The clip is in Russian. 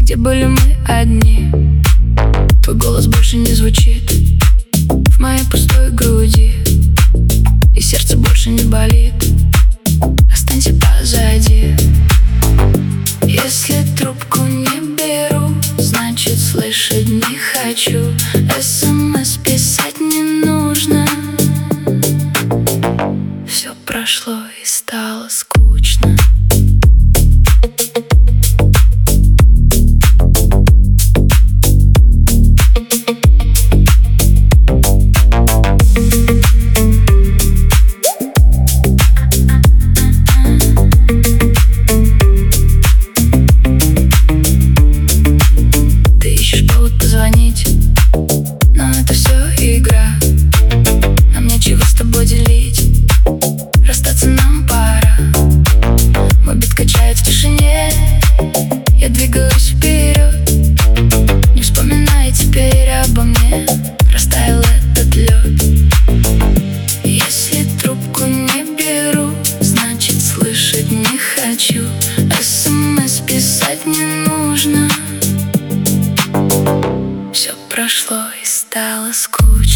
где были мы одни. Твой голос больше не звучит в моей пустой груди, и сердце больше не болит. Останься позади. Если трубку не беру, значит слышать не хочу. СМС писать не нужно. Все прошло и стало скучно. Позвонить, но это все игра. Нам нечего с тобой делить, расстаться нам пора. Мой бит качает в тишине, я двигаюсь вперед. Не вспоминай теперь обо мне, растаял этот лед. Если трубку не беру, значит слышать не хочу. СМС писать не нужно. Все прошло и стало скучно.